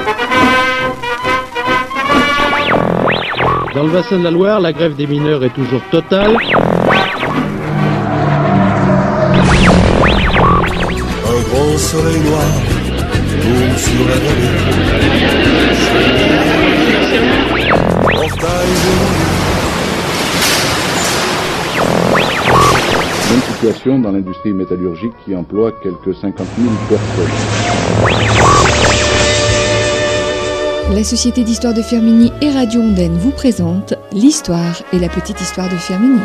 Dans le bassin de la Loire, la grève des mineurs est toujours totale. Un grand soleil noir tombe sur la vallée. Portail Même situation dans l'industrie métallurgique qui emploie quelques 50 000 personnes. La Société d'Histoire de Firminy et Radio Ondaine vous présente l'histoire et la petite histoire de Firminy.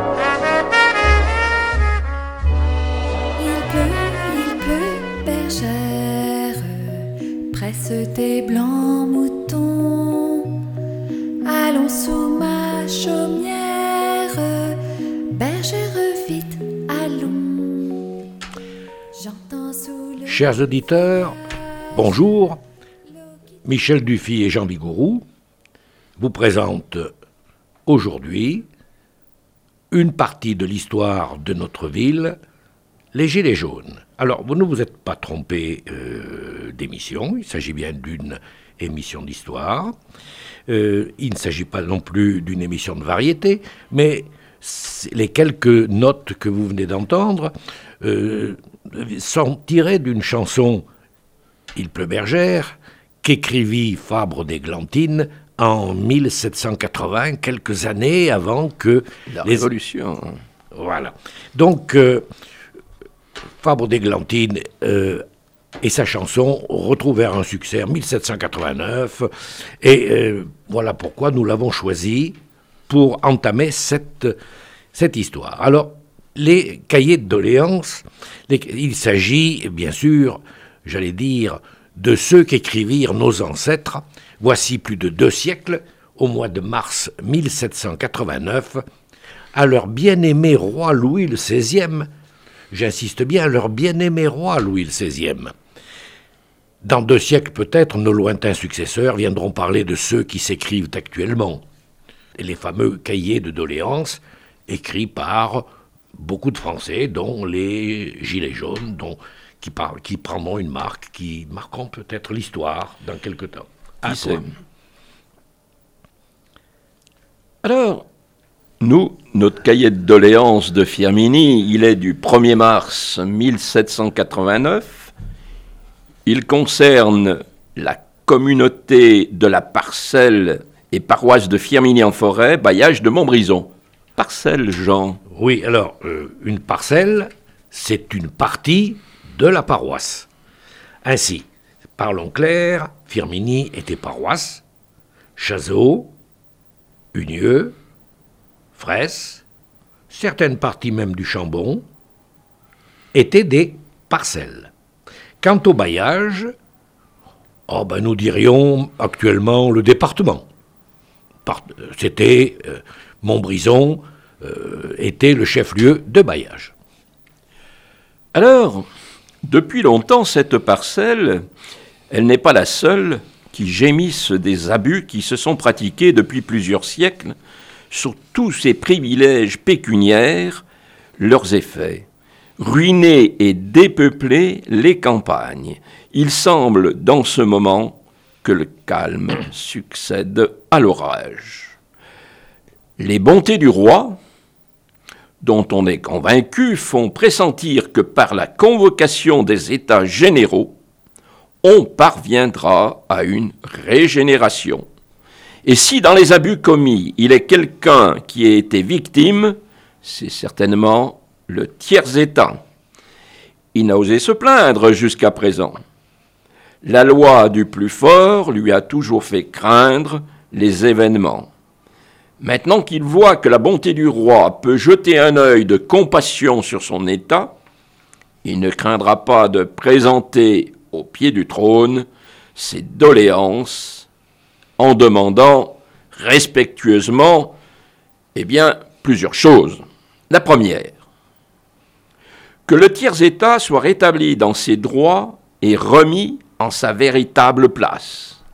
Il pleut, bergère, presse tes blancs moutons. Allons sous ma chaumière, bergère vite, allons. J'entends sous le... Chers auditeurs, bonjour. Michel Dufy et Jean Bigourou vous présentent aujourd'hui une partie de l'histoire de notre ville, les Gilets jaunes. Alors, vous ne vous êtes pas trompé d'émission, il s'agit bien d'une émission d'histoire. Il ne s'agit pas non plus d'une émission de variété, mais les quelques notes que vous venez d'entendre sont tirées d'une chanson « Il pleut bergère », qu'écrivit Fabre d'Églantine en 1780, quelques années avant que... La Révolution. Voilà. Donc, Fabre d'Églantine et sa chanson retrouvèrent un succès en 1789, et voilà pourquoi nous l'avons choisi pour entamer cette histoire. Alors, les cahiers de doléances, il s'agit, bien sûr, j'allais dire, de ceux qu'écrivirent nos ancêtres, voici plus de 2 siècles, au mois de mars 1789, à leur bien-aimé roi Louis le XVI, j'insiste bien, à leur bien-aimé roi Louis le XVI. Dans 2 siècles peut-être, nos lointains successeurs viendront parler de ceux qui s'écrivent actuellement, et les fameux cahiers de doléances écrits par beaucoup de Français, dont les Gilets jaunes, qui prendront une marque, qui marqueront peut-être l'histoire dans quelque temps. Qui sait ? Alors, nous, notre cahier de doléances de Firminy, il est du 1er mars 1789. Il concerne la communauté de la parcelle et paroisse de Firminy-en-Forêt, bailliage de Montbrison. Parcelle, Jean. Oui, alors, une parcelle, c'est une partie de la paroisse. Ainsi, parlons clair, Firminy était paroisse, Chazeau, Unieux, Fraisse, certaines parties même du Chambon, étaient des parcelles. Quant au bailliage, nous dirions actuellement le département. C'était Montbrison, était le chef-lieu de bailliage. Alors, depuis longtemps, cette parcelle, elle n'est pas la seule qui gémisse des abus qui se sont pratiqués depuis plusieurs siècles sur tous ces privilèges pécuniaires, leurs effets. Ruiner et dépeupler les campagnes. Il semble, dans ce moment, que le calme succède à l'orage. Les bontés du roi, dont on est convaincu, font pressentir que par la convocation des États généraux, on parviendra à une régénération. Et si dans les abus commis, il est quelqu'un qui a été victime, c'est certainement le tiers-État. Il n'a osé se plaindre jusqu'à présent. La loi du plus fort lui a toujours fait craindre les événements. Maintenant qu'il voit que la bonté du roi peut jeter un œil de compassion sur son état, il ne craindra pas de présenter au pied du trône ses doléances en demandant respectueusement, plusieurs choses. La première, que le tiers-État soit rétabli dans ses droits et remis en sa véritable place.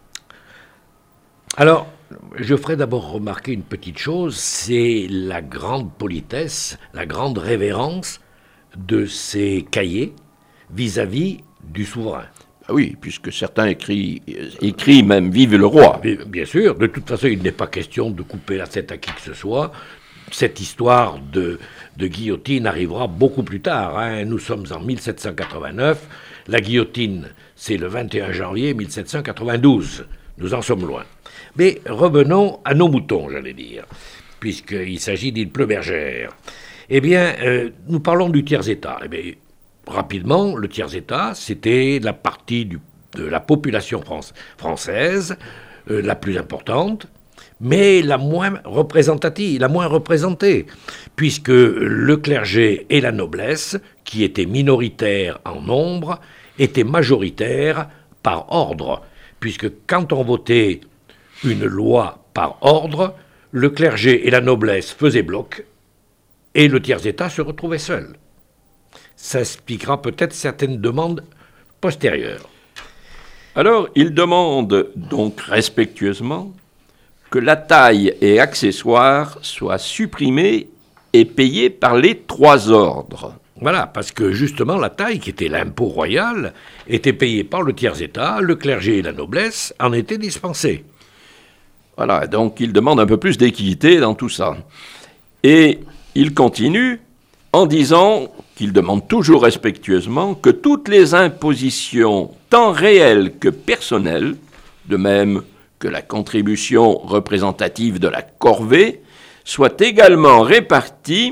Alors, je ferai d'abord remarquer une petite chose, c'est la grande politesse, la grande révérence de ces cahiers vis-à-vis du souverain. Oui, puisque certains écrits même « Vive le roi ». Bien sûr, de toute façon, il n'est pas question de couper la tête à qui que ce soit. Cette histoire de guillotine arrivera beaucoup plus tard. Hein. Nous sommes en 1789. La guillotine, c'est le 21 janvier 1792. Nous en sommes loin. Mais revenons à nos moutons, j'allais dire, puisqu'il s'agit d'Île Pleu-Bergère. Eh bien, nous parlons du tiers-État. Eh bien, rapidement, le tiers-État, c'était la partie de la population française la plus importante, mais la moins représentative, la moins représentée, puisque le clergé et la noblesse, qui étaient minoritaires en nombre, étaient majoritaires par ordre, puisque quand on votait une loi par ordre, le clergé et la noblesse faisaient bloc, et le tiers-État se retrouvait seul. Ça expliquera peut-être certaines demandes postérieures. Alors, il demande donc respectueusement que la taille et accessoires soient supprimés et payés par les 3 ordres. Voilà, parce que justement, la taille, qui était l'impôt royal, était payée par le tiers-État, le clergé et la noblesse en étaient dispensés. Voilà, donc il demande un peu plus d'équité dans tout ça. Et il continue en disant qu'il demande toujours respectueusement que toutes les impositions, tant réelles que personnelles, de même que la contribution représentative de la corvée, soient également réparties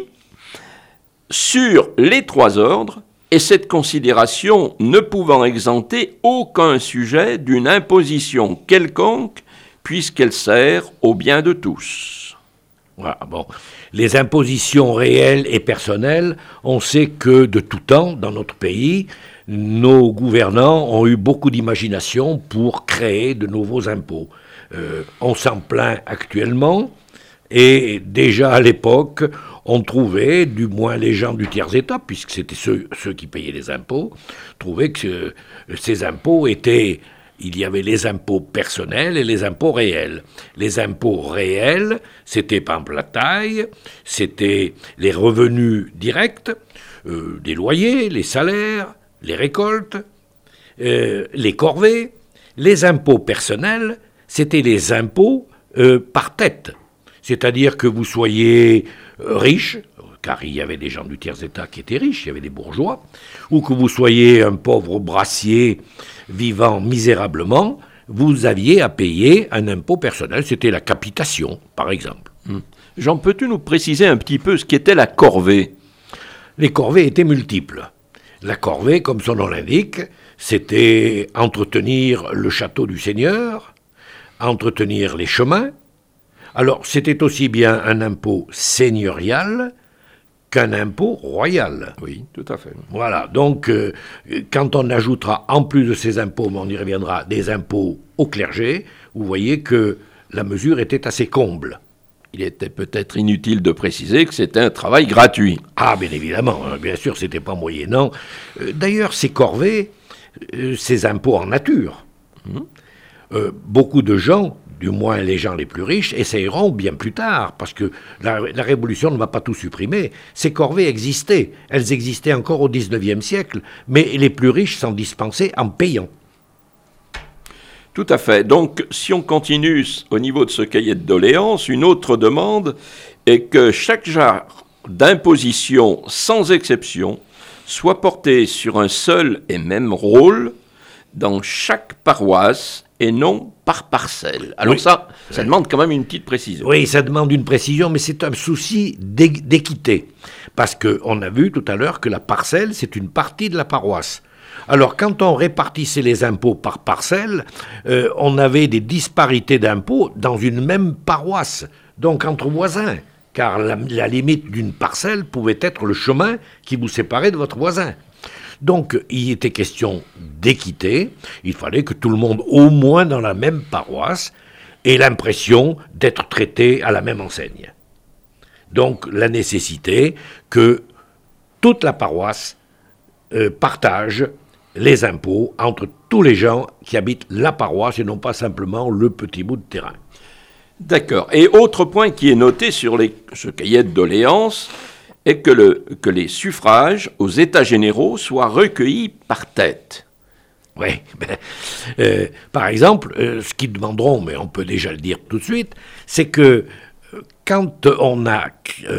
sur les 3 ordres, et cette considération ne pouvant exempter aucun sujet d'une imposition quelconque, puisqu'elle sert au bien de tous. Voilà, bon. Les impositions réelles et personnelles, on sait que de tout temps, dans notre pays, nos gouvernants ont eu beaucoup d'imagination pour créer de nouveaux impôts. On s'en plaint actuellement, et déjà à l'époque, on trouvait, du moins les gens du tiers-État, puisque c'était ceux qui payaient les impôts, trouvaient que ces impôts étaient... Il y avait les impôts personnels et les impôts réels. Les impôts réels, c'était par exemple la taille, c'était les revenus directs, des loyers, les salaires, les récoltes, les corvées. Les impôts personnels, c'était les impôts par tête. C'est-à-dire que vous soyez riche, car il y avait des gens du tiers-État qui étaient riches, il y avait des bourgeois, ou que vous soyez un pauvre brassier vivant misérablement, vous aviez à payer un impôt personnel, c'était la capitation, par exemple. Jean, peux-tu nous préciser un petit peu ce qu'était la corvée ? Les corvées étaient multiples. La corvée, comme son nom l'indique, c'était entretenir le château du seigneur, entretenir les chemins. Alors, c'était aussi bien un impôt seigneurial qu'un impôt royal. Oui, tout à fait. Voilà, donc quand on ajoutera, en plus de ces impôts, mais on y reviendra, des impôts au clergé, vous voyez que la mesure était assez comble. Il était peut-être inutile de préciser que c'était un travail gratuit. Ah, bien évidemment, bien sûr, c'était pas moyennant. D'ailleurs, ces corvées, ces impôts en nature, beaucoup de gens, du moins les gens les plus riches, essayeront bien plus tard, parce que la Révolution ne va pas tout supprimer. Ces corvées existaient, elles existaient encore au XIXe siècle, mais les plus riches s'en dispensaient en payant. Tout à fait. Donc, si on continue au niveau de ce cahier de doléances, une autre demande est que chaque genre d'imposition, sans exception, soit porté sur un seul et même rôle dans chaque paroisse, et non par parcelle. Alors oui, ça demande quand même une petite précision. Oui, ça demande une précision, mais c'est un souci d'équité. Parce qu'on a vu tout à l'heure que la parcelle, c'est une partie de la paroisse. Alors, quand on répartissait les impôts par parcelle, on avait des disparités d'impôts dans une même paroisse, donc entre voisins. Car la limite d'une parcelle pouvait être le chemin qui vous séparait de votre voisin. Donc, il était question d'équité. Il fallait que tout le monde, au moins dans la même paroisse, ait l'impression d'être traité à la même enseigne. Donc, la nécessité que toute la paroisse partage les impôts entre tous les gens qui habitent la paroisse et non pas simplement le petit bout de terrain. D'accord. Et autre point qui est noté sur ce cahier de doléances est que les suffrages aux États généraux soient recueillis par tête. Oui. Par exemple, ce qu'ils demanderont, mais on peut déjà le dire tout de suite, c'est que quand on a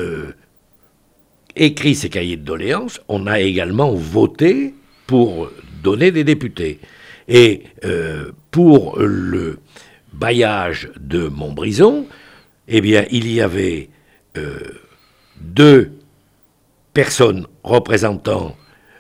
écrit ces cahiers de doléances, on a également voté pour donner des députés. Et pour le bailliage de Montbrison, eh bien, il y avait 2 personnes représentant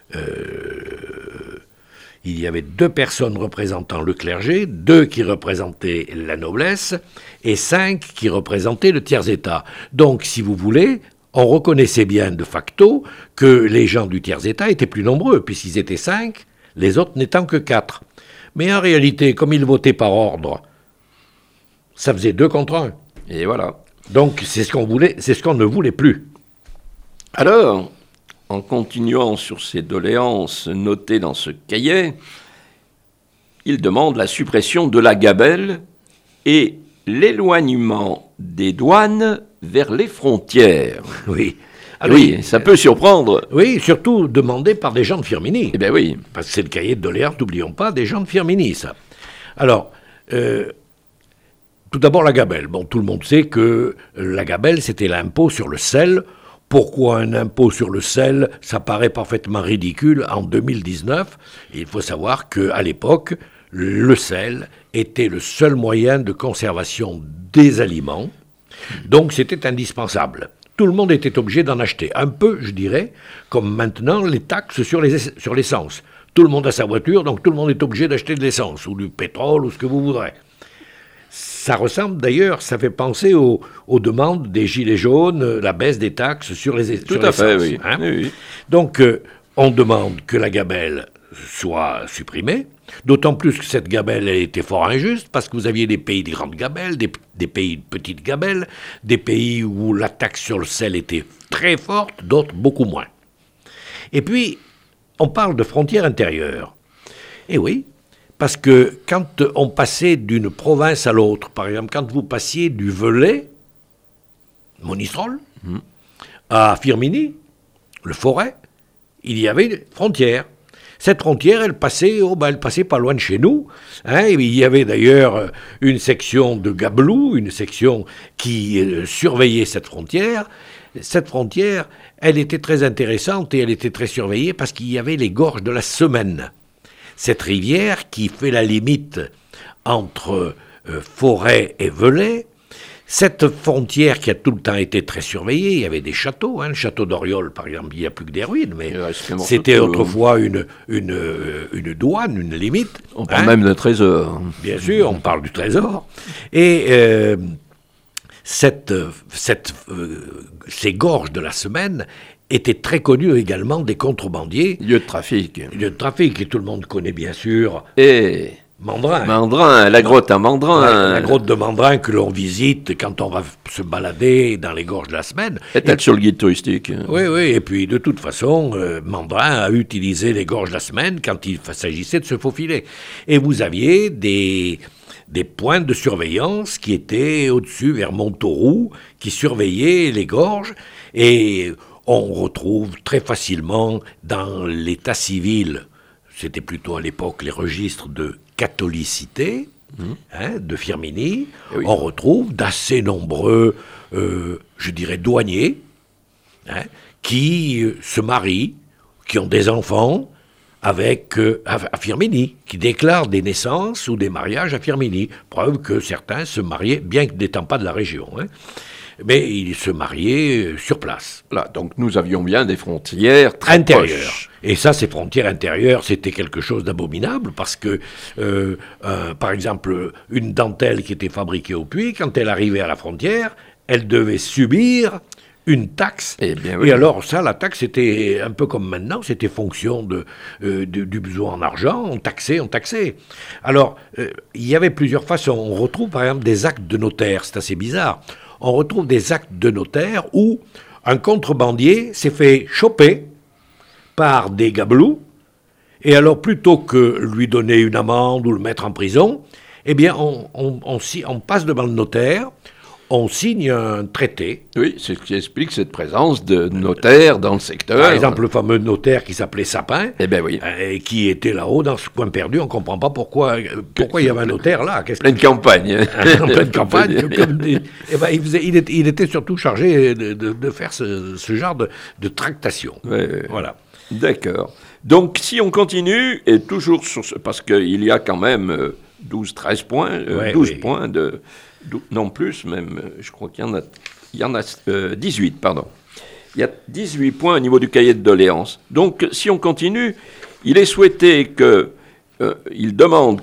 le clergé, 2 qui représentaient la noblesse et 5 qui représentaient le tiers-état. Donc, si vous voulez, on reconnaissait bien de facto que les gens du tiers-état étaient plus nombreux, puisqu'ils étaient 5, les autres n'étant que 4. Mais en réalité, comme ils votaient par ordre, ça faisait 2 contre 1. Et voilà. Donc, c'est ce qu'on voulait, c'est ce qu'on ne voulait plus. Alors, en continuant sur ces doléances notées dans ce cahier, il demande la suppression de la gabelle et l'éloignement des douanes vers les frontières. Oui. Alors, oui, ça peut surprendre. Oui, surtout demandé par des gens de Firminy. Eh bien oui. Parce que c'est le cahier de doléances, n'oublions pas, des gens de Firminy, ça. Alors, tout d'abord la gabelle. Bon, tout le monde sait que la gabelle, c'était l'impôt sur le sel. Pourquoi un impôt sur le sel? Ça paraît parfaitement ridicule en 2019. Et il faut savoir qu'à l'époque, le sel était le seul moyen de conservation des aliments. Donc c'était indispensable. Tout le monde était obligé d'en acheter. Un peu, je dirais, comme maintenant les taxes sur l'essence. Tout le monde a sa voiture, donc tout le monde est obligé d'acheter de l'essence, ou du pétrole, ou ce que vous voudrez. Ça ressemble d'ailleurs, ça fait penser aux demandes des Gilets jaunes, la baisse des taxes sur les Tout à fait, oui. Hein? Oui. Donc, on demande que la gabelle soit supprimée, d'autant plus que cette gabelle, elle était fort injuste, parce que vous aviez des pays de grandes gabelles, des pays de petites gabelles, des pays où la taxe sur le sel était très forte, d'autres beaucoup moins. Et puis, on parle de frontières intérieures. Et oui, parce que quand on passait d'une province à l'autre, par exemple, quand vous passiez du Velay, Monistrol, à Firminy, le Forêt, il y avait une frontière. Cette frontière, elle passait pas loin de chez nous. Hein, et il y avait d'ailleurs une section de Gabelou, une section qui surveillait cette frontière. Cette frontière, elle était très intéressante et elle était très surveillée parce qu'il y avait les gorges de la Semaine. Cette rivière qui fait la limite entre Forêt et Velay. Cette frontière qui a tout le temps été très surveillée, il y avait des châteaux, le château d'Oriol par exemple, il n'y a plus que des ruines, mais c'était autrefois une douane, une limite. On parle même de trésor. Bien sûr, on parle du trésor. Et ces gorges de la Semaine étaient très connues également des contrebandiers. Lieu de trafic. Lieu de trafic, et tout le monde connaît bien sûr. Et... Mandrin, la grotte à Mandrin. Ouais, la grotte de Mandrin que l'on visite quand on va se balader dans les gorges de la Semaine. Est-elle sur le guide touristique? Oui, et puis de toute façon, Mandrin a utilisé les gorges de la Semaine quand il s'agissait de se faufiler. Et vous aviez des points de surveillance qui étaient au-dessus, vers Montauroux, qui surveillaient les gorges, et on retrouve très facilement dans l'état civil, c'était plutôt à l'époque les registres de catholicité, de Firminy, oui. On retrouve d'assez nombreux, je dirais, douaniers, qui se marient, qui ont des enfants avec à Firminy, qui déclarent des naissances ou des mariages à Firminy. Preuve que certains se mariaient, bien que n'étant pas de la région, mais ils se mariaient sur place. Là, donc nous avions bien des frontières très intérieures. Proches. Et ça, ces frontières intérieures, c'était quelque chose d'abominable parce que, par exemple, une dentelle qui était fabriquée au Puy, quand elle arrivait à la frontière, elle devait subir une taxe. Eh bien, oui. Et alors ça, la taxe, c'était un peu comme maintenant, c'était fonction du besoin en argent, on taxait. Alors, il y avait plusieurs façons. On retrouve par exemple des actes de notaire, c'est assez bizarre. On retrouve des actes de notaire où un contrebandier s'est fait choper par des gabelous, et alors plutôt que lui donner une amende ou le mettre en prison, eh bien on passe devant le notaire, on signe un traité. Oui, c'est ce qui explique cette présence de notaires dans le secteur. Par exemple, le fameux notaire qui s'appelait Sapin, Eh bien oui. et qui était là-haut dans ce coin perdu. On ne comprend pas pourquoi il y avait un notaire là. Pleine campagne. En pleine campagne. Il était surtout chargé de faire ce genre de tractation. Ouais. Voilà. D'accord. Donc, si on continue, et toujours sur ce... Parce qu'il y a quand même 12-13 points, 12 points de... Non plus, même, je crois qu'il y en a 18, pardon. Il y a 18 points au niveau du cahier de doléances. Donc, si on continue, il est souhaité que... il demande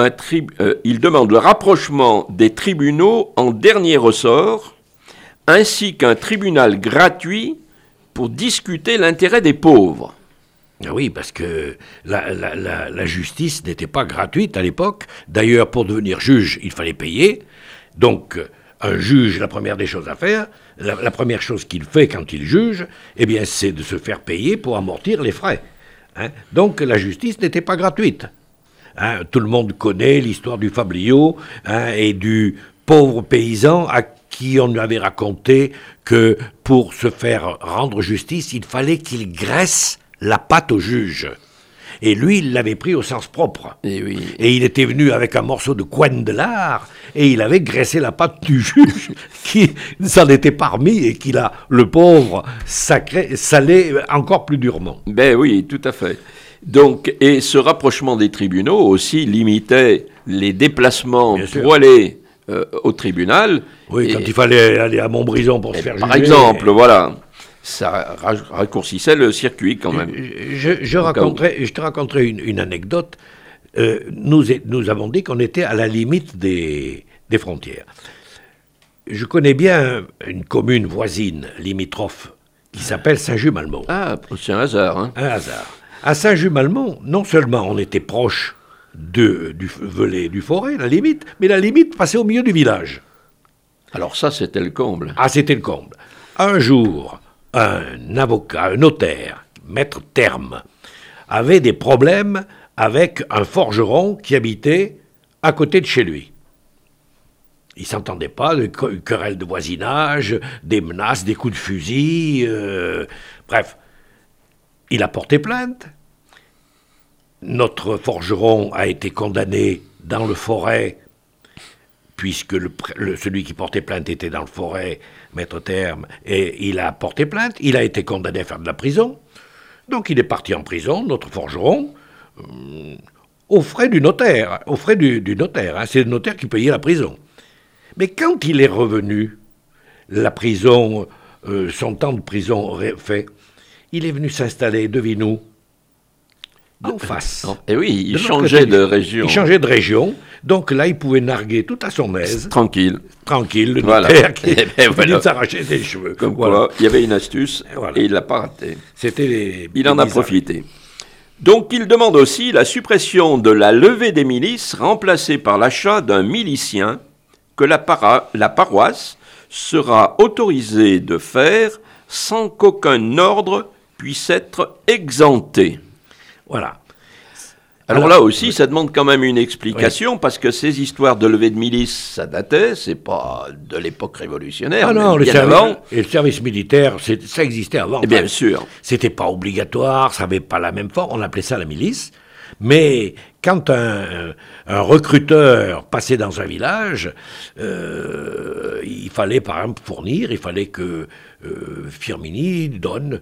le rapprochement des tribunaux en dernier ressort, ainsi qu'un tribunal gratuit pour discuter l'intérêt des pauvres. Oui, parce que la justice n'était pas gratuite à l'époque. D'ailleurs, pour devenir juge, il fallait payer. Donc, un juge, la première des choses à faire, la première chose qu'il fait quand il juge, eh bien, c'est de se faire payer pour amortir les frais. Hein. Donc, la justice n'était pas gratuite. Hein. Tout le monde connaît l'histoire du fabliau et du pauvre paysan à qui on lui avait raconté que pour se faire rendre justice, il fallait qu'il graisse la patte au juge. Et lui, il l'avait pris au sens propre. Et il était venu avec un morceau de couenne de lard, et il avait graissé la patte du juge, qui s'en était parmi, et qui l'a, le pauvre, salé encore plus durement. Ben oui, tout à fait. Donc, et ce rapprochement des tribunaux aussi limitait les déplacements pour aller au tribunal. Oui, quand il fallait aller à Montbrison pour se faire juger. Par exemple, voilà. Ça raccourcissait le circuit quand même. Je te raconterai une anecdote. Nous avons dit qu'on était à la limite des frontières. Je connais bien une commune voisine, limitrophe, qui s'appelle Saint-Just-Malmont. Ah, c'est un hasard. Hein. Un hasard. À Saint-Just-Malmont, non seulement on était proche du forêt, la limite, mais la limite passait au milieu du village. Alors ça, c'était le comble. Ah, c'était le comble. Un jour, un avocat, un notaire, maître Terme, avait des problèmes avec un forgeron qui habitait à côté de chez lui. Ils ne s'entendaient pas, des querelles de voisinage, des menaces, des coups de fusil, bref. Il a porté plainte. Notre forgeron a été condamné dans le forêt, puisque celui qui portait plainte était dans le forêt, maître Terme, et il a porté plainte. Il a été condamné à faire de la prison. Donc il est parti en prison, notre forgeron, aux frais du notaire. Aux frais du notaire. Hein. C'est le notaire qui payait la prison. Mais quand il est revenu, la prison, son temps de prison fait, il est venu s'installer, devine-nous, en face. Et oui, il changeait de région. Il changeait de région, donc là, il pouvait narguer tout à son aise. Tranquille, le notaire qui venait de s'arracher ses cheveux. Comme quoi, il y avait une astuce, et il ne l'a pas raté. Il en a profité. Donc, il demande aussi la suppression de la levée des milices, remplacée par l'achat d'un milicien que la paroisse sera autorisée de faire sans qu'aucun ordre puisse être exempté. Voilà. Alors là aussi, ça demande quand même une explication, parce que ces histoires de levée de milice, ça datait, c'est pas de l'époque révolutionnaire. Ah non, le service militaire, ça existait avant. Et bien sûr. C'était pas obligatoire, ça n'avait pas la même forme, on appelait ça la milice. Mais quand un recruteur passait dans un village, il fallait par exemple fournir, il fallait que Firminy donne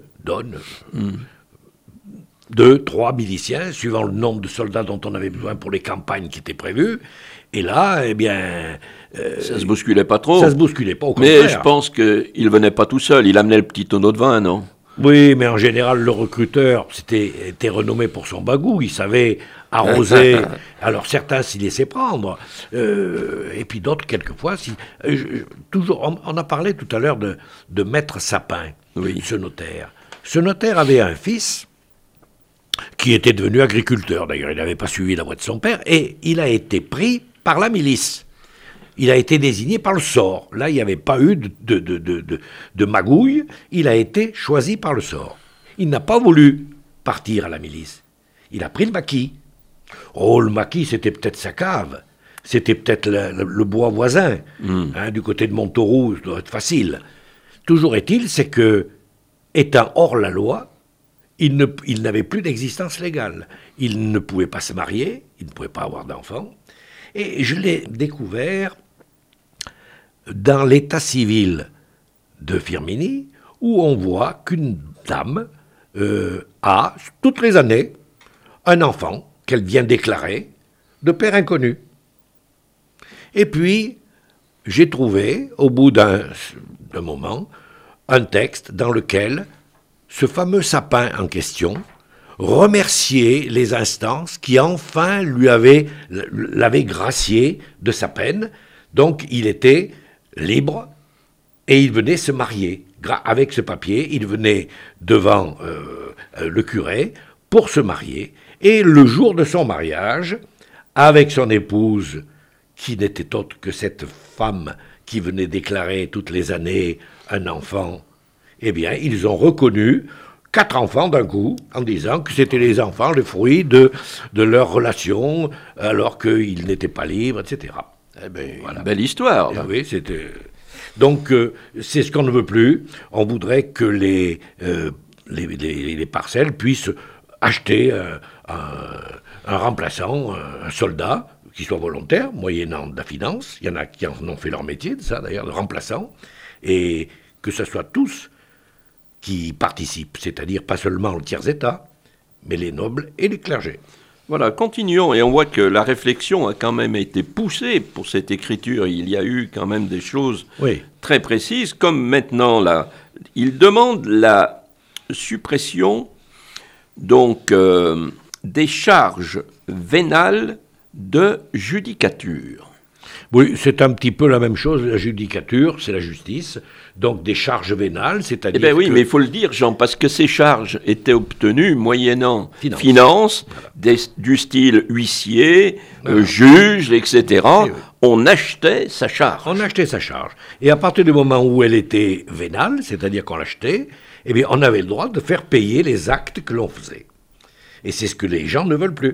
2, 3 miliciens, suivant le nombre de soldats dont on avait besoin pour les campagnes qui étaient prévues. Et là, eh bien... ça se bousculait pas trop. Ça se bousculait pas, au contraire. Mais je pense qu'il venait pas tout seul, il amenait le petit tonneau de vin, non ? Oui, mais en général, le recruteur était renommé pour son bagou. Il savait arroser. Alors certains s'y laissaient prendre. Et puis d'autres, quelquefois... toujours, on a parlé tout à l'heure de Maître Sapin, ce notaire. Ce notaire avait un fils qui était devenu agriculteur. D'ailleurs, il n'avait pas suivi la voie de son père. Et il a été pris par la milice. Il a été désigné par le sort. Là, il n'y avait pas eu de magouille. Il a été choisi par le sort. Il n'a pas voulu partir à la milice. Il a pris le maquis. Oh, le maquis, c'était peut-être sa cave. c'était peut-être le bois voisin, du côté de Montauroux, ça doit être facile. Toujours est-il, c'est que, étant hors la loi, il n'avait plus d'existence légale. Il ne pouvait pas se marier, il ne pouvait pas avoir d'enfants. Et je l'ai découvert dans l'état civil de Firminy, où on voit qu'une dame a, toutes les années, un enfant qu'elle vient déclarer de père inconnu. Et puis, j'ai trouvé, au bout d'un moment, un texte dans lequel ce fameux sapin en question remerciait les instances qui enfin l'avaient gracié de sa peine. Donc, il était libre et il venait se marier. Avec ce papier, il venait devant le curé pour se marier. Et le jour de son mariage, avec son épouse, qui n'était autre que cette femme qui venait déclarer toutes les années un enfant, eh bien, ils ont reconnu 4 enfants d'un coup, en disant que c'était les enfants, le fruit de leur relation, alors qu'ils n'étaient pas libres, etc. Eh bien, voilà. Belle histoire. Oui, c'était... Donc, c'est ce qu'on ne veut plus. On voudrait que les parcelles puissent acheter un remplaçant, un soldat, qui soit volontaire, moyennant de la finance. Il y en a qui en ont fait leur métier, de ça d'ailleurs, le remplaçant. Et que ce soit tous qui participent, c'est-à-dire pas seulement le tiers-État, mais les nobles et les clergés. Voilà, continuons, et on voit que la réflexion a quand même été poussée pour cette écriture. Il y a eu quand même des choses très précises, comme maintenant, là, il demande la suppression donc, des charges vénales de judicature. Oui, c'est un petit peu la même chose. La judicature, c'est la justice. Donc des charges vénales, c'est-à-dire. Eh bien oui, mais il faut le dire, Jean, parce que ces charges étaient obtenues moyennant finance voilà. Du style huissier, juge, etc. Oui. On achetait sa charge. On achetait sa charge. Et à partir du moment où elle était vénale, c'est-à-dire qu'on l'achetait, eh bien, on avait le droit de faire payer les actes que l'on faisait. Et c'est ce que les gens ne veulent plus.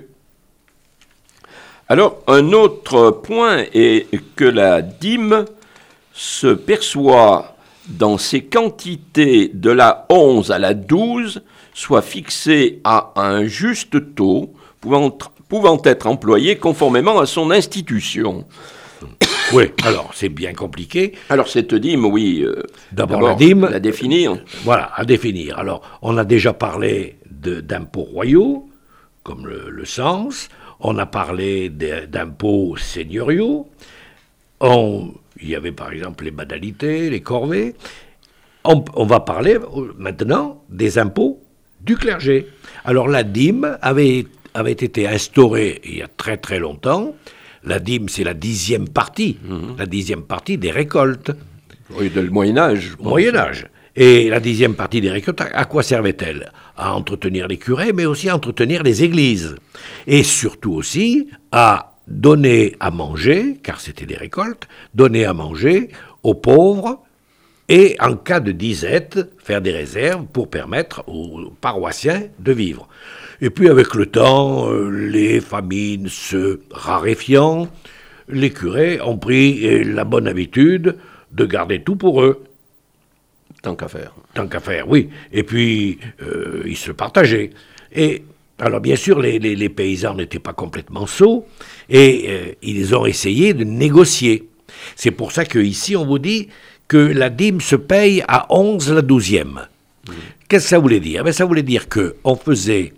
Alors, un autre point est que la dîme se perçoit dans ses quantités de la 11 à la 12, soit fixée à un juste taux, pouvant être employé conformément à son institution. Oui, alors c'est bien compliqué. Alors cette dîme, oui, d'abord la dîme, la définir. Voilà, à définir. Alors, on a déjà parlé d'impôts royaux, comme le cens. On a parlé d'impôts seigneuriaux. Il y avait par exemple les badalités, les corvées. On va parler maintenant des impôts du clergé. Alors la dîme avait été instaurée il y a très très longtemps. La dîme, c'est la 10e partie, la 10e partie des récoltes. Oui, de Moyen-Âge. Moyen-Âge. Et la 10e partie des récoltes, à quoi servait-elle ? À entretenir les curés, mais aussi à entretenir les églises. Et surtout aussi à donner à manger, car c'était des récoltes, donner à manger aux pauvres et, en cas de disette, faire des réserves pour permettre aux paroissiens de vivre. Et puis, avec le temps, les famines se raréfiant, les curés ont pris la bonne habitude de garder tout pour eux. Tant qu'à faire. Tant qu'à faire, oui. Et puis, ils se partageaient. Et alors, bien sûr, les paysans n'étaient pas complètement sots, et ils ont essayé de négocier. C'est pour ça qu'ici, on vous dit que la dîme se paye à 11 la 12e. Qu'est-ce que ça voulait dire ? Ça voulait dire qu'on faisait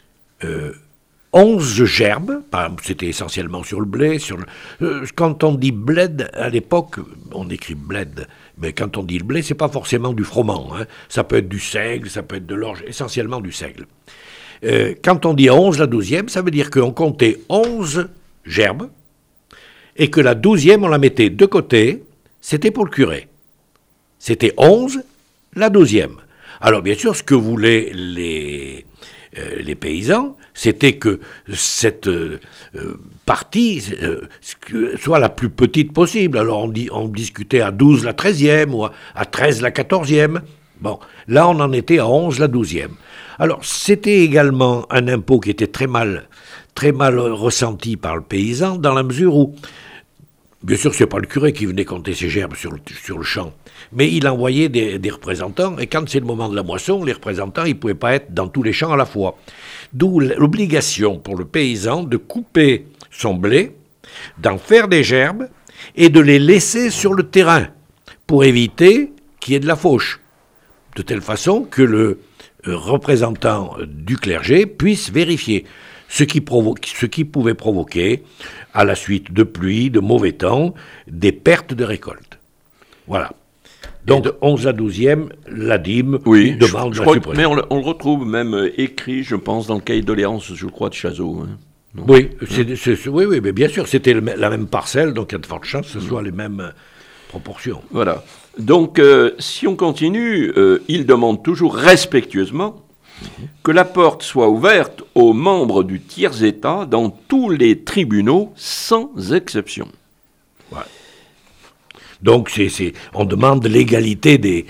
11 gerbes, c'était essentiellement sur le blé. Quand on dit bled, à l'époque, on écrit bled, mais quand on dit le blé, c'est pas forcément du froment. Ça peut être du seigle, ça peut être de l'orge, essentiellement du seigle. Quand on dit 11 la 12e, ça veut dire qu'on comptait 11 gerbes, et que la 12e, on la mettait de côté, c'était pour le curé. C'était 11 la 12e. Alors bien sûr, ce que voulaient les paysans, c'était que cette partie soit la plus petite possible. Alors on discutait à 12 la 13e ou à 13 la 14e. Bon, là on en était à 11 la 12e. Alors c'était également un impôt qui était très mal ressenti par le paysan, dans la mesure où Bien sûr, c'est pas le curé qui venait compter ses gerbes sur le champ, mais il envoyait des représentants, et quand c'est le moment de la moisson, les représentants, ils pouvaient pas être dans tous les champs à la fois. D'où l'obligation pour le paysan de couper son blé, d'en faire des gerbes, et de les laisser sur le terrain, pour éviter qu'il y ait de la fauche, de telle façon que le représentant du clergé puisse vérifier ce qui pouvait provoquer, à la suite de pluie, de mauvais temps, des pertes de récolte. Voilà. Donc, 11 à 12e, la dîme demande la suppression. Mais on le retrouve même écrit, je pense, dans le cahier de doléances, je crois, de Chazot. Hein. Oui, oui, mais bien sûr, c'était la même parcelle, donc il y a de fortes chances que ce soit les mêmes proportions. Voilà. Donc, si on continue, il demande toujours respectueusement que la porte soit ouverte aux membres du tiers-État dans tous les tribunaux, sans exception. Ouais. Donc, on demande l'égalité des,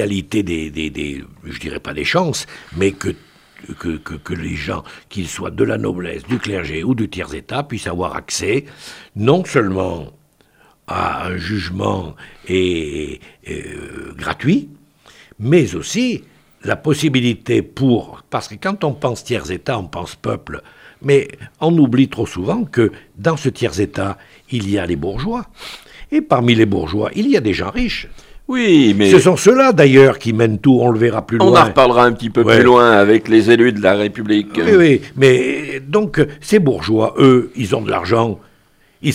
je dirais pas des chances, mais que les gens, qu'ils soient de la noblesse, du clergé ou du tiers-État, puissent avoir accès non seulement à un jugement gratuit, mais aussi la possibilité parce que quand on pense tiers-État, on pense peuple, mais on oublie trop souvent que dans ce tiers-État, il y a les bourgeois. Et parmi les bourgeois, il y a des gens riches. Oui, mais... Ce sont ceux-là, d'ailleurs, qui mènent tout, on le verra plus loin. On en reparlera un petit peu plus loin avec les élus de la République. Oui, mais donc, ces bourgeois, eux, ils ont de l'argent, ils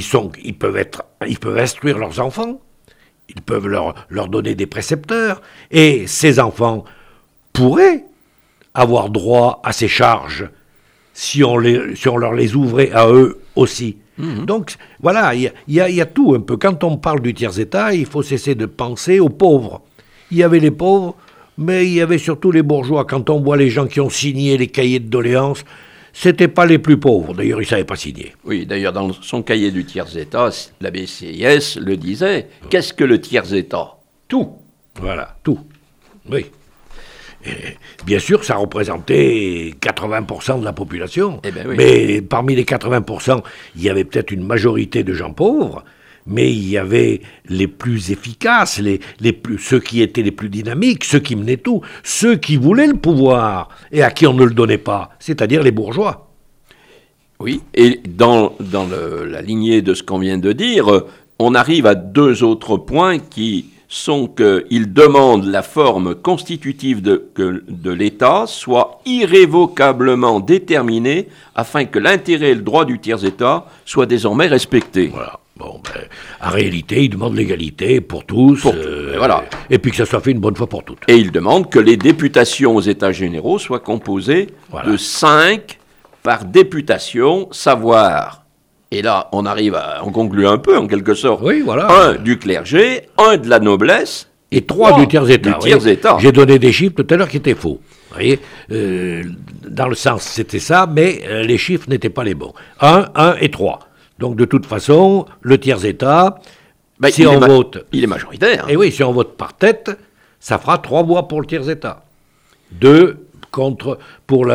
peuvent instruire leurs enfants, ils peuvent leur donner des précepteurs, et ces enfants pourraient avoir droit à ces charges si on leur les ouvrait à eux aussi. Mmh. Donc, voilà, il y a tout un peu. Quand on parle du tiers-État, il faut cesser de penser aux pauvres. Il y avait les pauvres, mais il y avait surtout les bourgeois. Quand on voit les gens qui ont signé les cahiers de doléances, c'était pas les plus pauvres. D'ailleurs, ils ne savaient pas signer. Oui, d'ailleurs, dans son cahier du tiers-État, la BCIS le disait. Qu'est-ce que le tiers-État ? Tout. Voilà, tout. Oui. Et bien sûr, ça représentait 80% de la population. Eh ben oui. Mais parmi les 80%, il y avait peut-être une majorité de gens pauvres, mais il y avait les plus efficaces, ceux qui étaient les plus dynamiques, ceux qui menaient tout, ceux qui voulaient le pouvoir et à qui on ne le donnait pas, c'est-à-dire les bourgeois. Oui, et dans la lignée de ce qu'on vient de dire, on arrive à deux autres points qui sont qu'ils demandent la forme constitutive de l'État soit irrévocablement déterminée afin que l'intérêt et le droit du tiers-État soient désormais respectés. Voilà. Bon, en réalité, ils demandent l'égalité pour tous, voilà. Et puis que ça soit fait une bonne fois pour toutes. Et ils demandent que les députations aux États généraux soient composées de 5 par députation, savoir... Et là, on conclut un peu, en quelque sorte. Oui, voilà. 1 du clergé, 1 de la noblesse. Et 3 du tiers-État. Tiers-État. J'ai donné des chiffres tout à l'heure qui étaient faux. Vous voyez, dans le sens, c'était ça, mais les chiffres n'étaient pas les bons. 1 et 3. Donc, de toute façon, le tiers-État, si on vote... Il est majoritaire. Et oui, si on vote par tête, ça fera 3 voix pour le tiers-État. 2 pour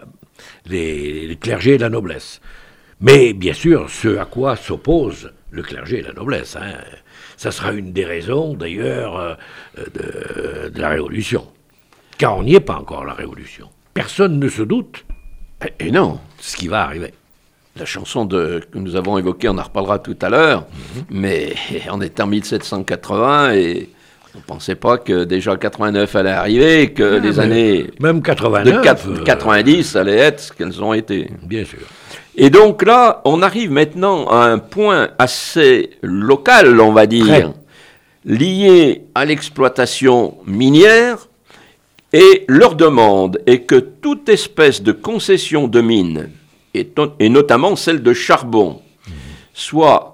les clergés et la noblesse. Mais, bien sûr, ce à quoi s'oppose le clergé et la noblesse. Ça sera une des raisons, d'ailleurs, de la Révolution. Car on n'y est pas encore, la Révolution. Personne ne se doute. Et non. Ce qui va arriver. La chanson que nous avons évoquée, on en reparlera tout à l'heure, mais on est en 1780 et on ne pensait pas que déjà 89 allait arriver, que les années... Même 89... de 90 allaient être ce qu'elles ont été. Bien sûr. Et donc là, on arrive maintenant à un point assez local, on va dire, lié à l'exploitation minière, et leur demande est que toute espèce de concession de mine, et notamment celle de charbon, soit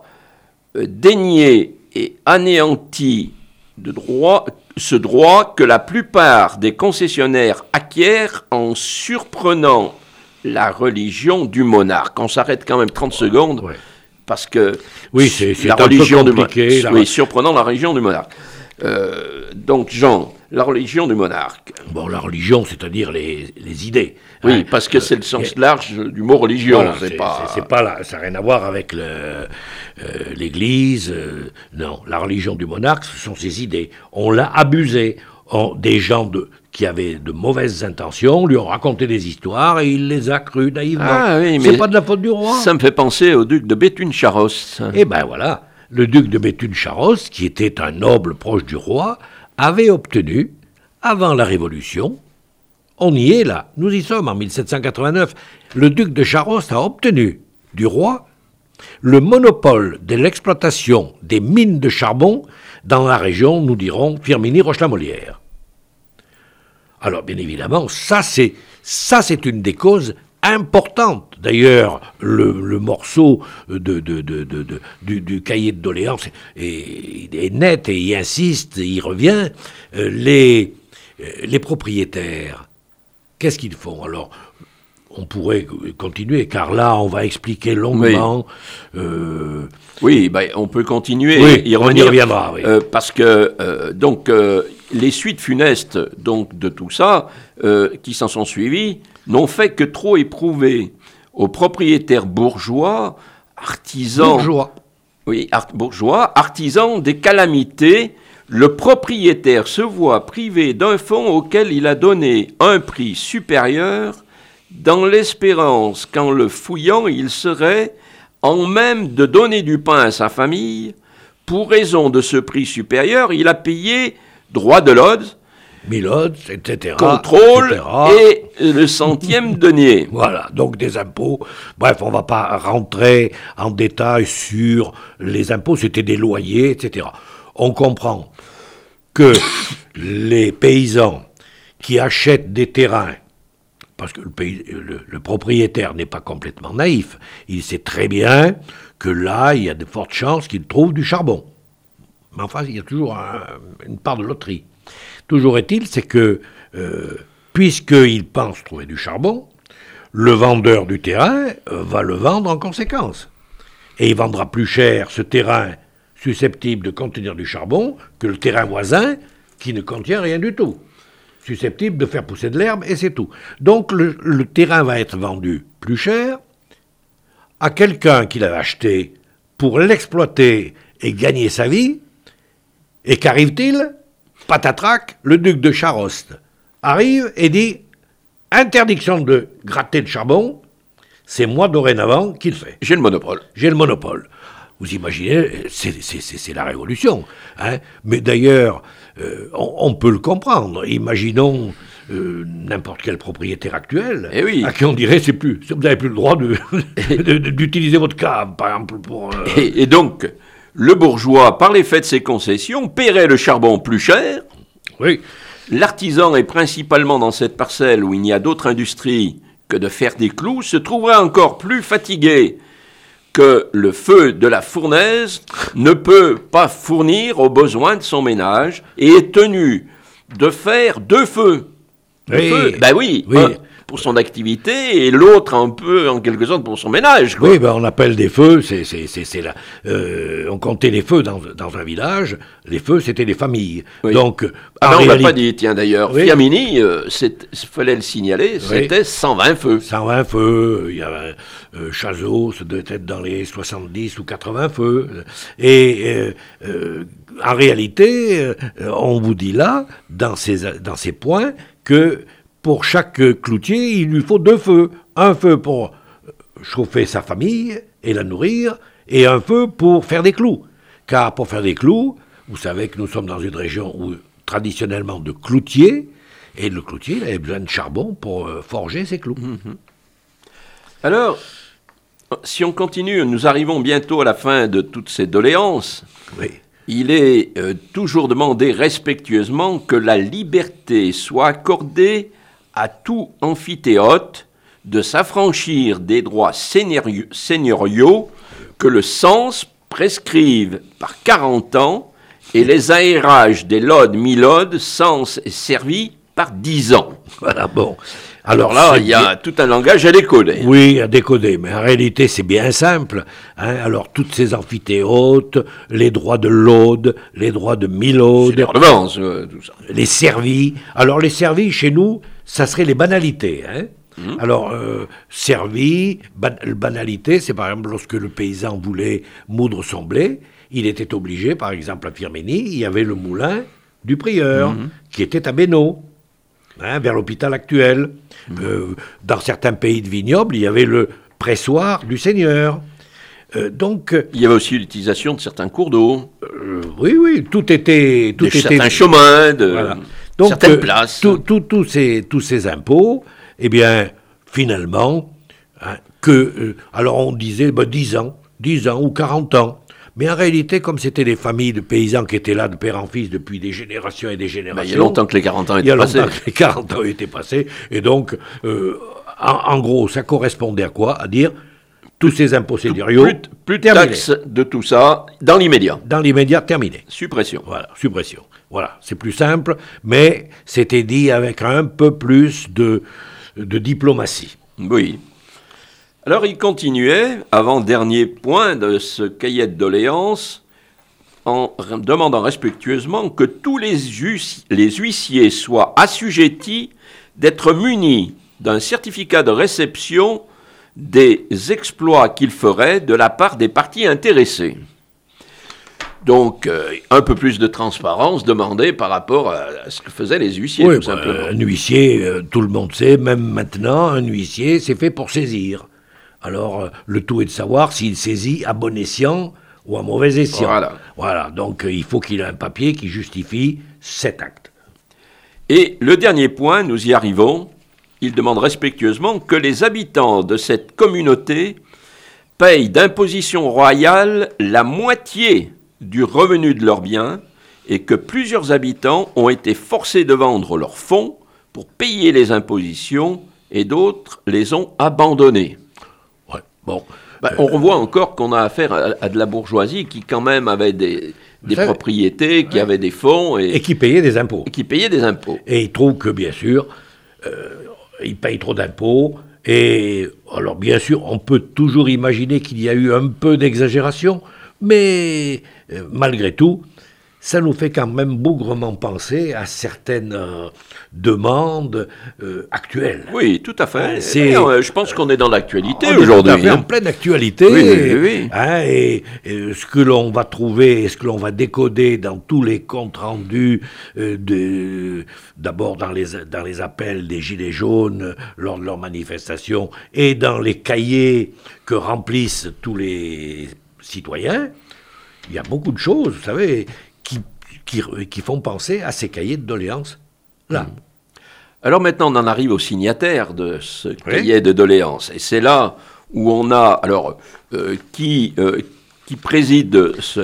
déniée et anéantie de ce droit que la plupart des concessionnaires acquièrent en surprenant la religion du monarque. On s'arrête quand même 30 secondes, parce que c'est la religion du monarque. Oui, surprenant la religion du monarque. Donc, Jean, la religion du monarque. Bon, la religion, c'est-à-dire les idées. Oui, parce que c'est le sens large du mot religion. Voilà, c'est pas là, ça n'a rien à voir avec l'Église. Non, la religion du monarque, ce sont ses idées. On l'a abusé. Des gens qui avaient de mauvaises intentions lui ont raconté des histoires et il les a crues naïvement. Ah, oui, c'est pas de la faute du roi. Ça me fait penser au duc de Béthune-Charros. Eh ben voilà, le duc de Béthune-Charros, qui était un noble proche du roi, avait obtenu, avant la Révolution, on y est là, nous y sommes en 1789, le duc de Charros a obtenu du roi le monopole de l'exploitation des mines de charbon dans la région, nous dirons, Firminy-Roche-la-Molière. Alors, bien évidemment, ça c'est une des causes importantes. D'ailleurs, le morceau du cahier de doléances est net et y insiste, y revient. Les propriétaires, qu'est-ce qu'ils font? Alors, on pourrait continuer, car là, on va expliquer longuement. Oui, on peut continuer. Oui, y on y reviendra. Oui. Parce que les suites funestes de tout ça, qui s'en sont suivies, n'ont fait que trop éprouver aux propriétaires bourgeois, artisans. Bourgeois, artisans des calamités. Le propriétaire se voit privé d'un fonds auquel il a donné un prix supérieur, dans l'espérance qu'en le fouillant, il serait, en même de donner du pain à sa famille, pour raison de ce prix supérieur, il a payé droit de l'ode, Milodes, etc. Contrôle, etc. Et le centième denier. Voilà, donc des impôts. Bref, on ne va pas rentrer en détail sur les impôts, c'était des loyers, etc. On comprend que les paysans qui achètent des terrains, parce que le propriétaire n'est pas complètement naïf, il sait très bien que là, il y a de fortes chances qu'il trouve du charbon. Mais enfin, il y a toujours une part de loterie. Toujours est-il, c'est que, puisqu'il pense trouver du charbon, le vendeur du terrain va le vendre en conséquence. Et il vendra plus cher ce terrain susceptible de contenir du charbon que le terrain voisin qui ne contient rien du tout. Susceptible de faire pousser de l'herbe, et c'est tout. Donc le terrain va être vendu plus cher à quelqu'un qui l'avait acheté pour l'exploiter et gagner sa vie. Et qu'arrive-t-il? Patatrac, le duc de Charros arrive et dit « Interdiction de gratter de charbon, c'est moi dorénavant qui le fais. J'ai le monopole. » J'ai le monopole. Vous imaginez, c'est la révolution. Hein. Mais d'ailleurs, on peut le comprendre. Imaginons n'importe quel propriétaire actuel, à qui on dirait vous n'avez plus le droit d'utiliser votre cave, par exemple. Et donc, le bourgeois, par l'effet de ses concessions, paierait le charbon plus cher. Oui. L'artisan est principalement dans cette parcelle où il n'y a d'autre industrie que de faire des clous, se trouverait encore plus fatigué que le feu de la fournaise ne peut pas fournir aux besoins de son ménage et est tenu de faire deux feux. Ben oui. Un pour son activité et l'autre un peu en quelque sorte pour son ménage. Quoi. Oui, on appelle des feux, on comptait les feux dans un village, les feux c'était des familles. Oui. Donc, on l'a pas dit, tiens d'ailleurs, Firminy, fallait le signaler, c'était 120 feux. 120 feux, il y a Chazot, ça devait être dans les 70 ou 80 feux. Et en réalité, on vous dit là, dans ces points, que pour chaque cloutier, il lui faut deux feux. Un feu pour chauffer sa famille et la nourrir, et un feu pour faire des clous. Car pour faire des clous, vous savez que nous sommes dans une région où, traditionnellement de cloutiers, et le cloutier il avait besoin de charbon pour forger ses clous. Mm-hmm. Alors, si on continue, nous arrivons bientôt à la fin de toutes ces doléances. Oui. Il est toujours demandé respectueusement que la liberté soit accordée à tout amphithéote de s'affranchir des droits seigneuriaux que le cens prescrive par 40 ans et les aérages des lodes mi-lodes cens est servi par 10 ans. Voilà, bon. Alors là, il y a tout un langage à décoder. Oui, à décoder, mais en réalité, c'est bien simple. Alors, toutes ces amphithéâtres, les droits de l'Aude, les droits de Milaude... Les redevances, tout ça. Les servis. Alors, les servis, chez nous, ça serait les banalités, Alors, banalité, c'est par exemple lorsque le paysan voulait moudre son blé, il était obligé, par exemple à Firminy, il y avait le moulin du prieur, qui était à Bénaud, vers l'hôpital actuel. Dans certains pays de vignobles, il y avait le pressoir du seigneur. Donc, il y avait aussi l'utilisation de certains cours d'eau. Oui, tout était... certains chemins, Donc, certaines places. Tous ces impôts, eh bien, finalement, alors on disait 10 ans ou 40 ans. Mais en réalité, comme c'était des familles de paysans qui étaient là de père en fils depuis des générations et des générations... il y a longtemps que les 40 ans étaient passés. Il y a longtemps que les 40 ans étaient passés. Et donc, en gros, ça correspondait à quoi? À dire, tous ces impôts séduriaux... Plus de taxes de tout ça, dans l'immédiat. Dans l'immédiat, terminé. Suppression. Voilà, suppression. Voilà, c'est plus simple, mais c'était dit avec un peu plus de diplomatie. Oui. Alors il continuait, avant-dernier point de ce cahier de doléances, en demandant respectueusement que tous les huissiers soient assujettis d'être munis d'un certificat de réception des exploits qu'ils feraient de la part des parties intéressées. Donc, un peu plus de transparence demandée par rapport à ce que faisaient les huissiers, tout simplement. Un huissier, tout le monde sait, même maintenant, un huissier, c'est fait pour saisir. Alors, le tout est de savoir s'il saisit à bon escient ou à mauvais escient. Voilà, donc il faut qu'il ait un papier qui justifie cet acte. Et le dernier point, nous y arrivons, il demande respectueusement que les habitants de cette communauté payent d'imposition royale la moitié du revenu de leurs biens et que plusieurs habitants ont été forcés de vendre leurs fonds pour payer les impositions et d'autres les ont abandonnés. Ouais, bon. On revoit encore qu'on a affaire à de la bourgeoisie qui quand même avait des propriétés, qui avait des fonds. Et qui payait des impôts. Et ils trouvent que, bien sûr, ils payent trop d'impôts. Et alors, bien sûr, on peut toujours imaginer qu'il y a eu un peu d'exagération, mais malgré tout, ça nous fait quand même bougrement penser à certaines demandes actuelles. Oui, tout à fait. Je pense qu'on est dans l'actualité aujourd'hui. On est en pleine actualité. Oui. Et ce que l'on va trouver, et ce que l'on va décoder dans tous les comptes rendus, d'abord dans les appels des Gilets jaunes lors de leurs manifestations, et dans les cahiers que remplissent tous les citoyens, il y a beaucoup de choses, vous savez, qui font penser à ces cahiers de doléances là. Alors maintenant, on en arrive au signataire de ce cahier de doléances. Et c'est là où on a, qui préside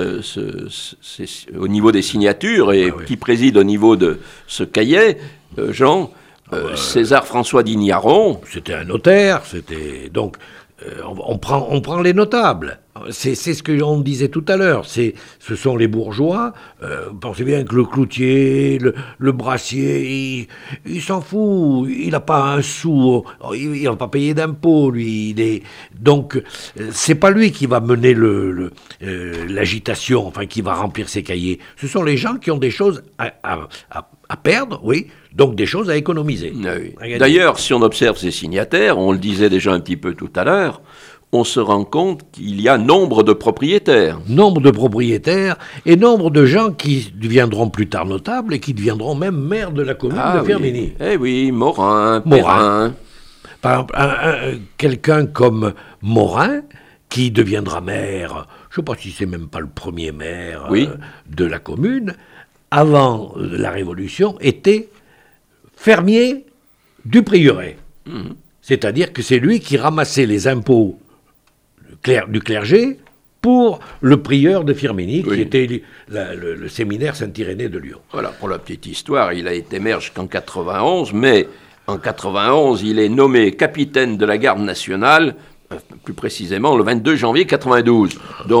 au niveau des signatures et qui préside au niveau de ce cahier, Jean, César François d'Ignaron. C'était un notaire, donc... on prend les notables. C'est ce que l'on disait tout à l'heure. Ce sont les bourgeois. Pensez bien que le cloutier, le brassier, il s'en fout. Il n'a pas un sou. Il n'a pas payé d'impôts, lui. Donc, c'est pas lui qui va mener l'agitation, qui va remplir ses cahiers. Ce sont les gens qui ont des choses à perdre, oui. Donc des choses à économiser. Oui. D'ailleurs, si on observe ces signataires, on le disait déjà un petit peu tout à l'heure, on se rend compte qu'il y a nombre de propriétaires. Nombre de propriétaires et nombre de gens qui deviendront plus tard notables et qui deviendront même maires de la commune de Firminy. Eh oui, Morin, Perrin. Par exemple, quelqu'un comme Morin, qui deviendra maire, je ne sais pas si c'est même pas le premier maire de la commune, avant la Révolution, était fermier du prieuré. C'est-à-dire que c'est lui qui ramassait les impôts du clergé pour le prieur de Firminy, qui était le séminaire Saint-Irénée de Lyon. Voilà, pour la petite histoire, il a été maire jusqu'en 91, mais en 91, il est nommé capitaine de la garde nationale, plus précisément le 22 janvier 92. Donc,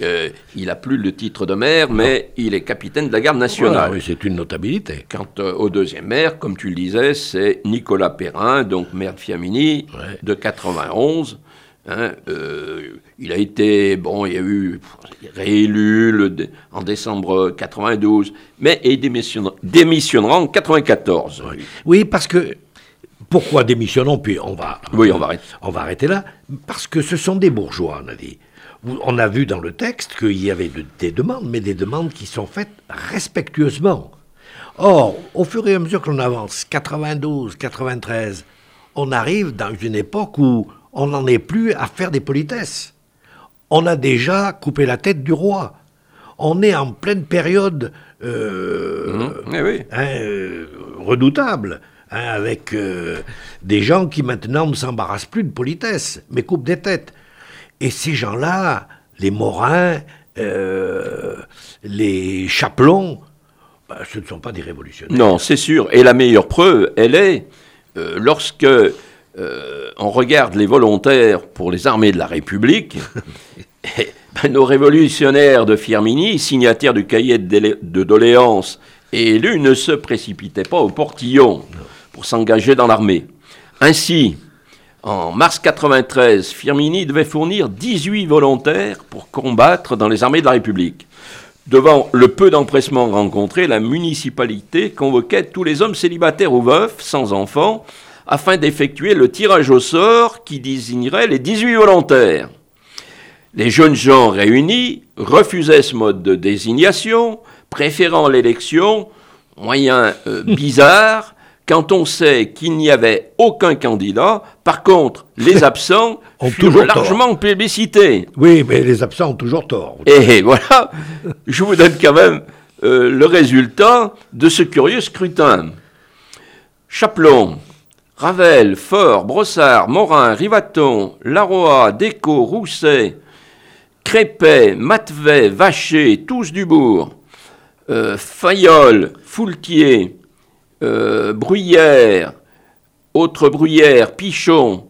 il n'a plus le titre de maire, mais il est capitaine de la garde nationale. Voilà, oui, c'est une notabilité. Quant au deuxième maire, comme tu le disais, c'est Nicolas Perrin, donc maire de Firminy, de 91. Il a été, il y a eu réélu en décembre 92, mais il démissionnera en 94. Oui, parce que, pourquoi démissionnons, puis on va arrêter là, parce que ce sont des bourgeois, on a dit. On a vu dans le texte qu'il y avait des demandes, mais des demandes qui sont faites respectueusement. Or, au fur et à mesure que l'on avance, 92, 93, on arrive dans une époque où on n'en est plus à faire des politesses. On a déjà coupé la tête du roi. On est en pleine période redoutable, avec des gens qui maintenant ne s'embarrassent plus de politesse, mais coupent des têtes. Et ces gens-là, les Morins, les Chapelon, ce ne sont pas des révolutionnaires. Non, c'est sûr. Et la meilleure preuve, elle est lorsque on regarde les volontaires pour les armées de la République, nos révolutionnaires de Firminy, signataires du cahier de doléances et élus, ne se précipitaient pas au portillon pour s'engager dans l'armée. Ainsi, en mars 93, Firminy devait fournir 18 volontaires pour combattre dans les armées de la République. Devant le peu d'empressement rencontré, la municipalité convoquait tous les hommes célibataires ou veufs, sans enfants, afin d'effectuer le tirage au sort qui désignerait les 18 volontaires. Les jeunes gens réunis refusaient ce mode de désignation, préférant l'élection, moyen bizarre, quand on sait qu'il n'y avait aucun candidat. Par contre, les absents furent largement plébiscités. Oui, mais les absents ont toujours tort. Et voilà, je vous donne quand même le résultat de ce curieux scrutin. Chapelon, Ravel, Faure, Brossard, Morin, Rivaton, Laroa, Descaux, Rousset, Crépet, Matvet, Vacher, tous Dubourg, Fayolle, Foulquier, Bruyère, autre Bruyère, Pichon,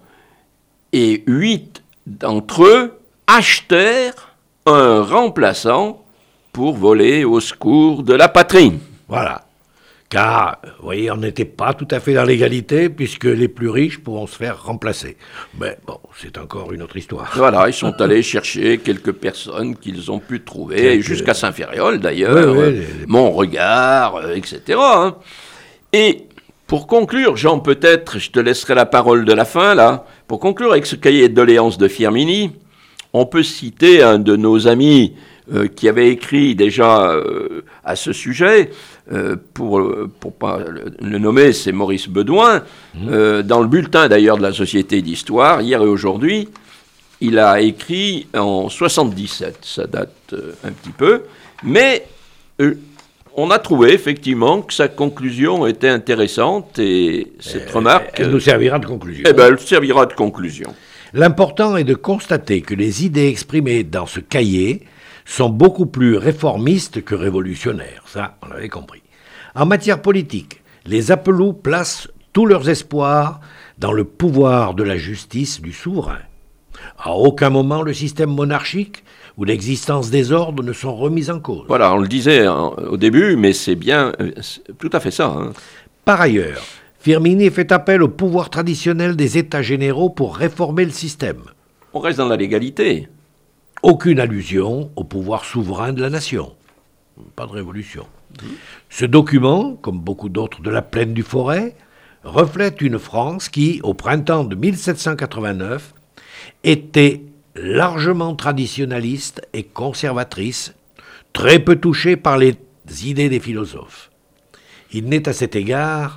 et 8 d'entre eux achetèrent un remplaçant pour voler au secours de la patrie. Voilà. Car, vous voyez, on n'était pas tout à fait dans l'égalité, puisque les plus riches pourront se faire remplacer. Mais bon, c'est encore une autre histoire. Voilà, ils sont allés chercher quelques personnes qu'ils ont pu trouver, jusqu'à Saint-Ferréol d'ailleurs, Montregard, etc. Hein. Et pour conclure, Jean, peut-être, je te laisserai la parole de la fin, là. Pour conclure avec ce cahier de doléances de Firminy, on peut citer un de nos amis qui avait écrit déjà à ce sujet, pour pas le nommer, c'est Maurice Bedouin, dans le bulletin d'ailleurs de la Société d'Histoire, hier et aujourd'hui, il a écrit en 77, ça date un petit peu, mais on a trouvé effectivement que sa conclusion était intéressante et cette remarque... Elle nous servira de conclusion. Eh bien, elle servira de conclusion. L'important est de constater que les idées exprimées dans ce cahier sont beaucoup plus réformistes que révolutionnaires. Ça, on l'avait compris. En matière politique, les Apelous placent tous leurs espoirs dans le pouvoir de la justice du souverain. À aucun moment le système monarchique ou l'existence des ordres ne sont remises en cause. Voilà, on le disait au début, mais c'est bien c'est tout à fait ça. Hein. Par ailleurs, Firminy fait appel au pouvoir traditionnel des États généraux pour réformer le système. On reste dans la légalité. Aucune allusion au pouvoir souverain de la nation. Pas de révolution. Ce document, comme beaucoup d'autres de la plaine du Forêt, reflète une France qui, au printemps de 1789, était largement traditionnaliste et conservatrice, très peu touchée par les idées des philosophes. Il n'est à cet égard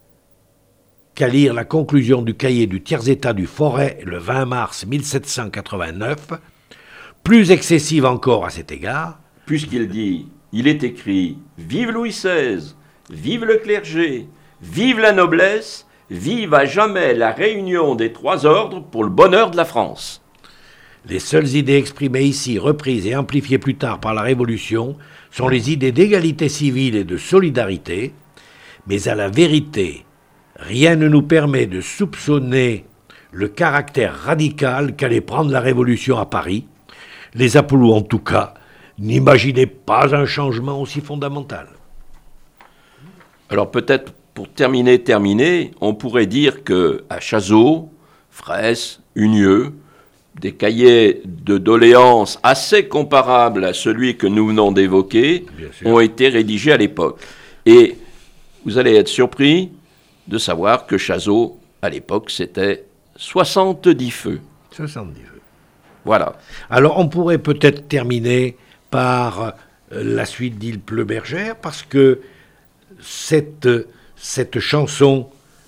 qu'à lire la conclusion du cahier du tiers-état du Forêt le 20 mars 1789, plus excessive encore à cet égard, puisqu'il dit, il est écrit « Vive Louis XVI, vive le clergé, vive la noblesse, vive à jamais la réunion des trois ordres pour le bonheur de la France ». Les seules idées exprimées ici, reprises et amplifiées plus tard par la Révolution, sont les idées d'égalité civile et de solidarité, mais à la vérité, rien ne nous permet de soupçonner le caractère radical qu'allait prendre la Révolution à Paris, les Apollous, en tout cas, n'imaginaient pas un changement aussi fondamental. Alors peut-être pour terminer, on pourrait dire qu'à Chazot, Fraisse, Hunieux, des cahiers de doléances assez comparables à celui que nous venons d'évoquer ont été rédigés à l'époque. Et vous allez être surpris de savoir que Chazot, à l'époque, c'était 70 feux. 70 feux. Voilà. Alors on pourrait peut-être terminer par la suite d'Il pleut bergère, parce que cette chanson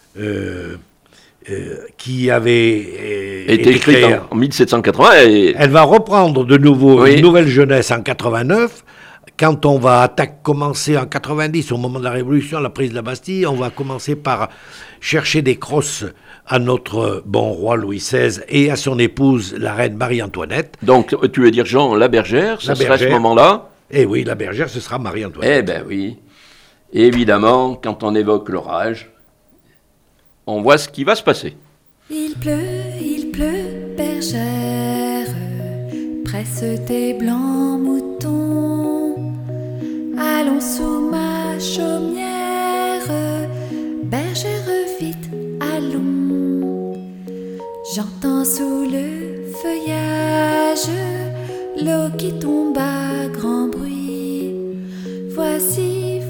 qui avait été écrite en 1780. Elle va reprendre de nouveau une nouvelle jeunesse en 89. Quand on va commencer en 90, au moment de la Révolution, la prise de la Bastille, on va commencer par chercher des crosses à notre bon roi Louis XVI et à son épouse, la reine Marie-Antoinette. Donc, tu veux dire Jean la Bergère, ça serait à ce moment-là ? Eh oui, la bergère, ce sera Marie-Antoinette. Eh bien oui. Et évidemment, quand on évoque l'orage, on voit ce qui va se passer. Il pleut, bergère, presse tes blancs moutons. Allons sous ma chaumière, bergère vite, allons. J'entends sous le feuillage l'eau qui tombe à grand bruit. Voici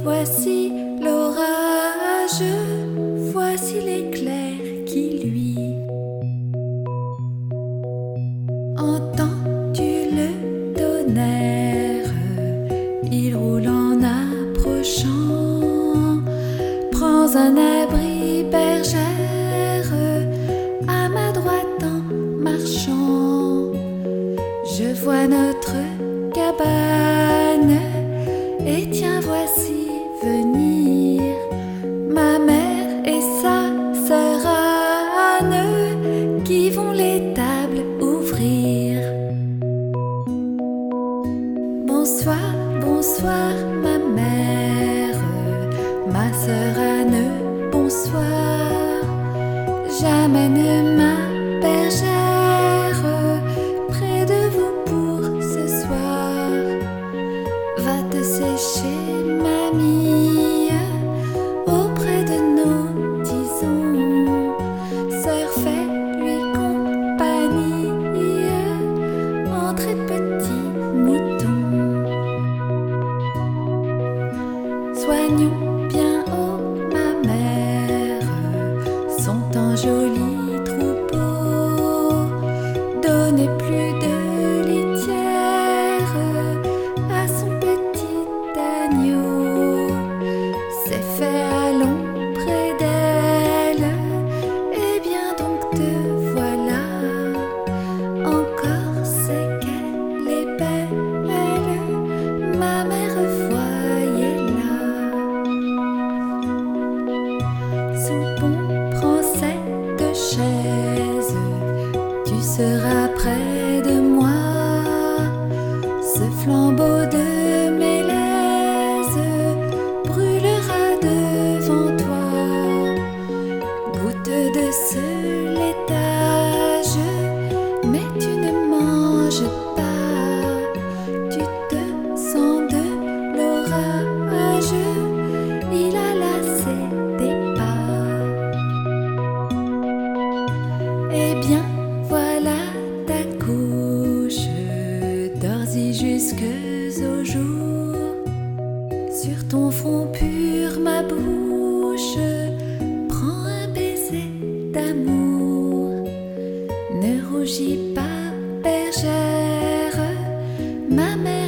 l'orage, voici l'éclair qui luit. Entends-tu le tonnerre? Il roule en approchant. Prends un abri, bergère, à ma droite en marchant. Je vois notre cabane, et tiens, voici venir ma mère et sa sœur Anne, qui vont les tables ouvrir. Bonsoir, bonsoir, ma mère, ma sœur Anne, bonsoir. J'amène ma bergère près de vous pour ce soir. Va te sécher, mamie, auprès de nos tisons. Sœur, fais-lui compagnie, entrez petits moutons. Soignons bien haut ma mère, son temps joli troupeau. Donnez plus de litière à son petit agneau. C'est fait, allons près d'elle. Eh bien donc te voilà. Encore c'est qu'elle est belle, ma mère, voyez-la. Soupon, prends cette chaise, tu seras près de moi. Ce flambeau de mélèze brûlera devant toi. Goûte de ce laitage, mais tu ne manges pas. Tu te sens de l'orage, il a lassé tes pas. Eh bien, voilà ta couche, dors-y jusqu'au jour. Sur ton front pur, ma bouche prend un baiser d'amour. Ne rougis pas, bergère, ma mère